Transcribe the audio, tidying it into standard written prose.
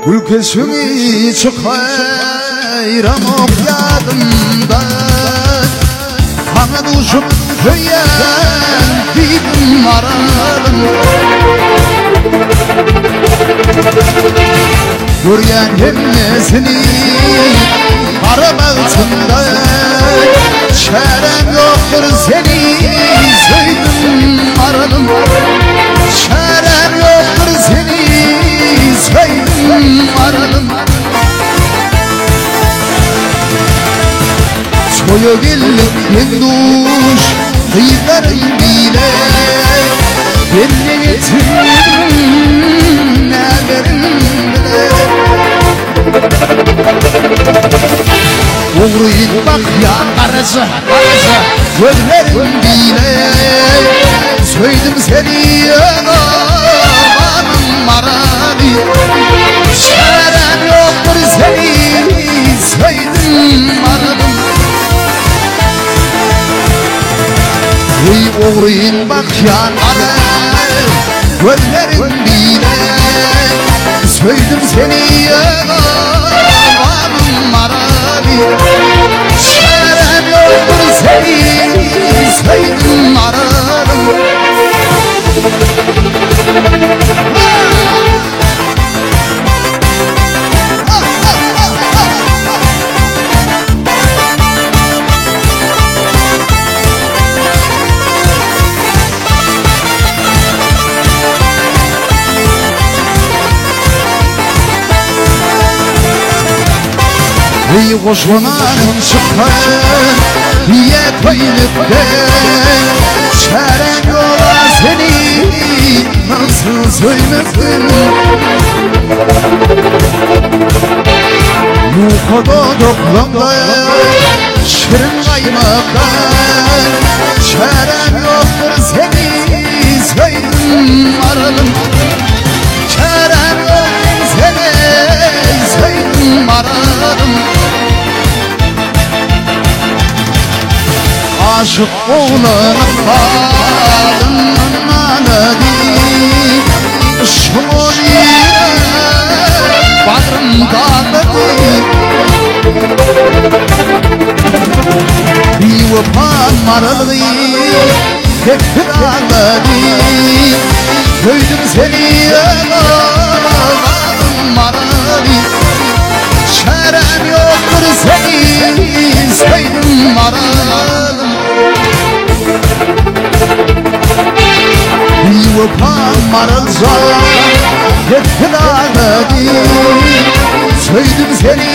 Ülkesini çıkayram okuyadımda Kana düşüp hüyen didim aradım Göryen hemmesini arab altında Çarem yoktur seni söyledim aradım Çarem yoktur seni söyledim aradım Soyu gelip yenduş kıyıların bile Belli getirdim ne verim bile Uğruyun bak ya arası gözlerim bile Söyledim seni ağabanım arabi Çarem yoktur seni söyledim aradım Ey uğruyun bak ya gözlerim bile Söyledim seni ağabanım arabi Çarem yoktur seni söyledim aradım Ey koşmanın çıkan yetmeylip de Çaren yola seni nasıl söylesin Yukarıda doklamda şirin kaymaktan Çaren yoktur seni söyledim aradım Çaren yoktur seni söyledim aradım Aşık oğlanın bağlının anadi Şumuriye badrım dağladı Bir vapan maralı hep dağladı Gördüm seni ağladım maralı Çarem yoktur seni söyledim aradım Bir vapan maralza hep kınadı Söyledim seni